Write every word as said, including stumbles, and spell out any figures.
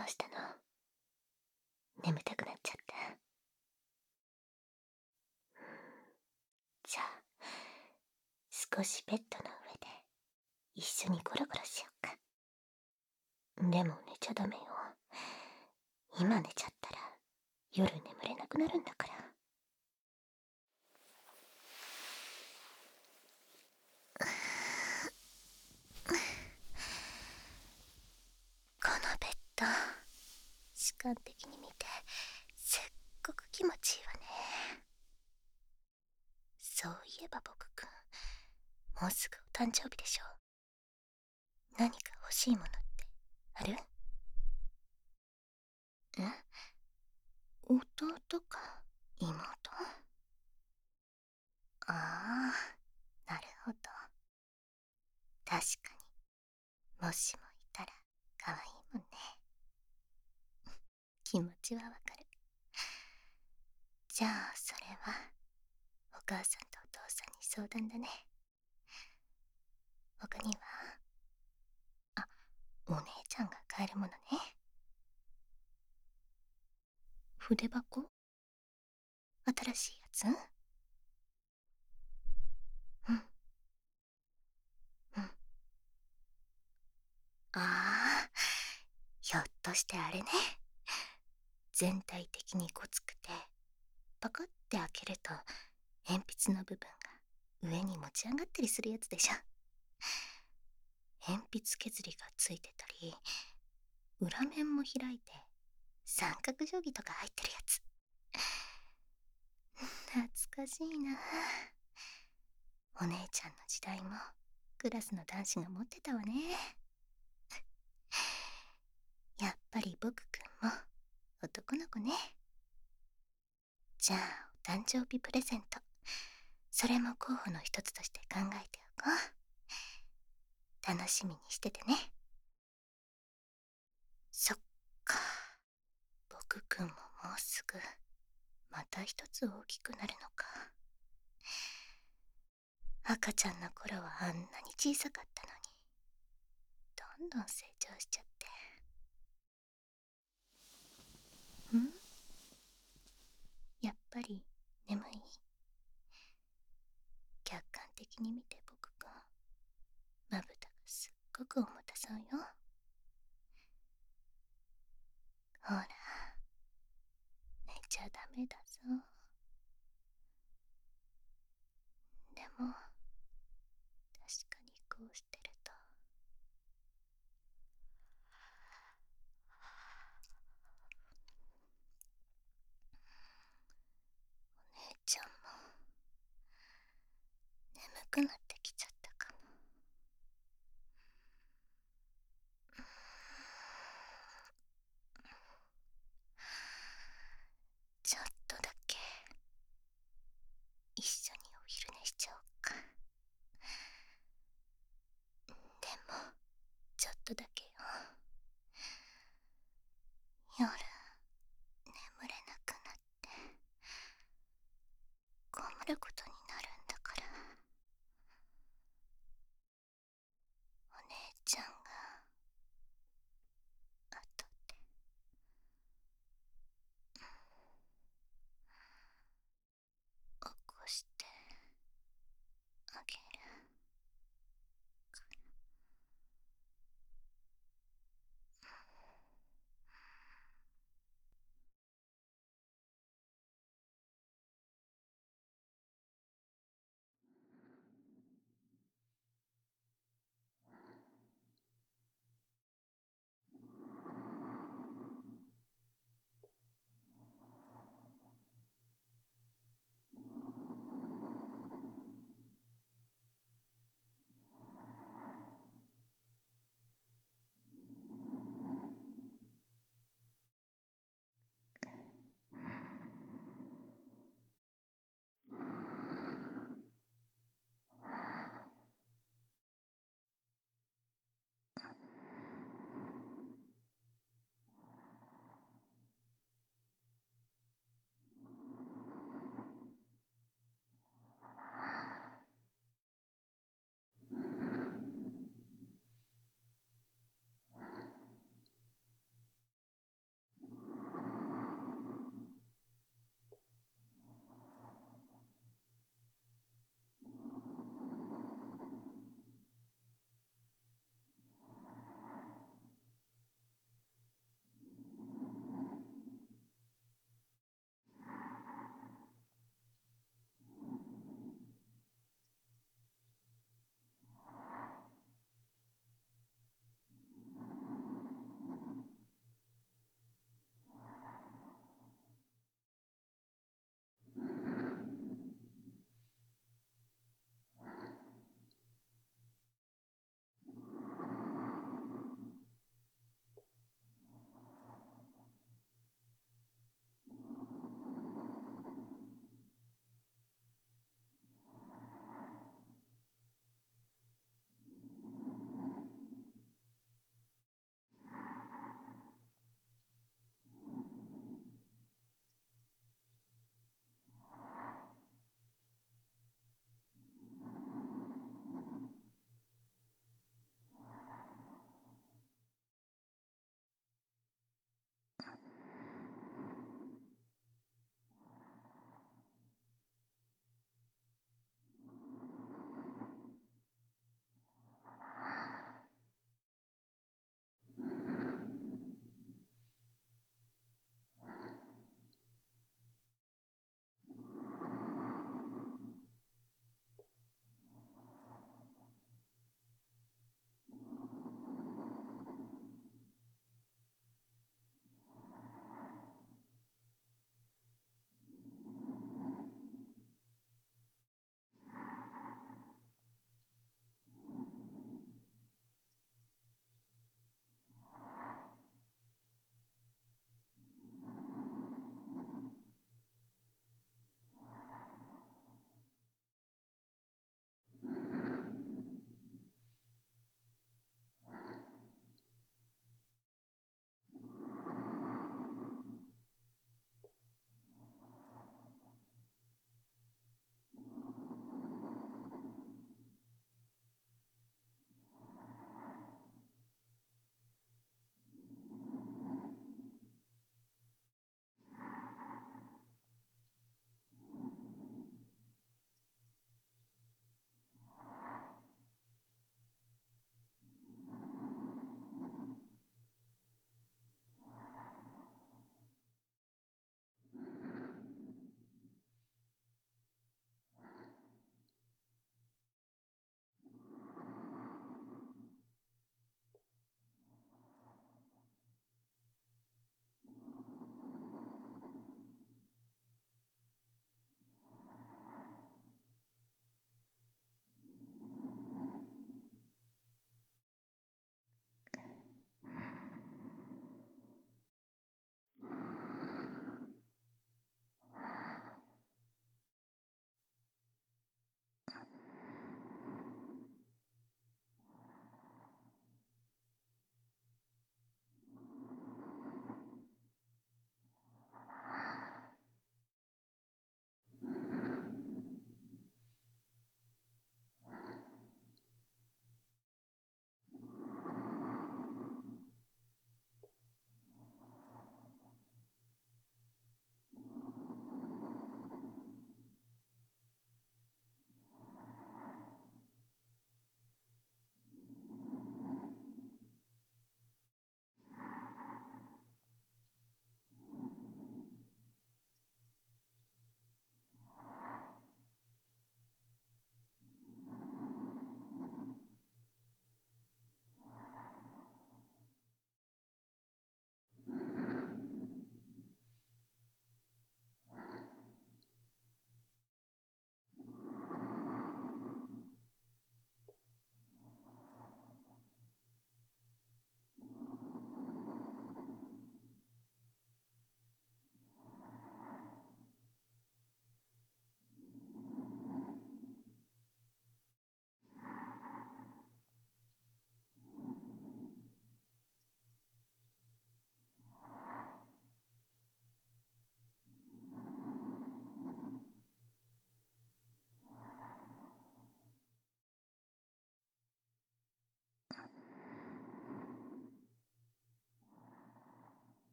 うしたの？眠たくなっちゃった？じゃあ、少しベッドの上で一緒にゴロゴロしようか。でも寝ちゃダメよ。今寝ちゃったら夜眠れなくなるんだから。このベッド、主観的に見てすっごく気持ちいいわね。そういえば僕くん、もうすぐお誕生日でしょ。何か欲しいものってある？え？弟か妹？ああ、なるほど。確かに、もしもいたら可愛いもんね。気持ちはわかる。じゃあそれはお母さんとお父さんに相談だね。他には、あ、お姉ちゃんが買えるものね。筆箱？新しいやつ？うん。うん。ああ、ひょっとしてあれね。全体的にごつくて、パカって開けると鉛筆の部分が上に持ち上がったりするやつでしょ。鉛筆削りがついてたり、裏面も開いて三角定規とか入ってるやつ。懐かしいな。お姉ちゃんの時代もクラスの男子が持ってたわね。やっぱり僕くんも男の子ね。じゃあお誕生日プレゼント、それも候補の一つとして考えておこう。楽しみにしててね。そっか、僕くんももうすぐまた一つ大きくなるのか。赤ちゃんの頃はあんなに小さかったのに、どんどん成長しちゃって。ん？やっぱり眠い？客観的に見て僕くん、まぶたがすっごく重たそうよ。ほら、寝ちゃダメだぞ。でも確かにこうしてると、お姉ちゃんも眠くなってきちゃっ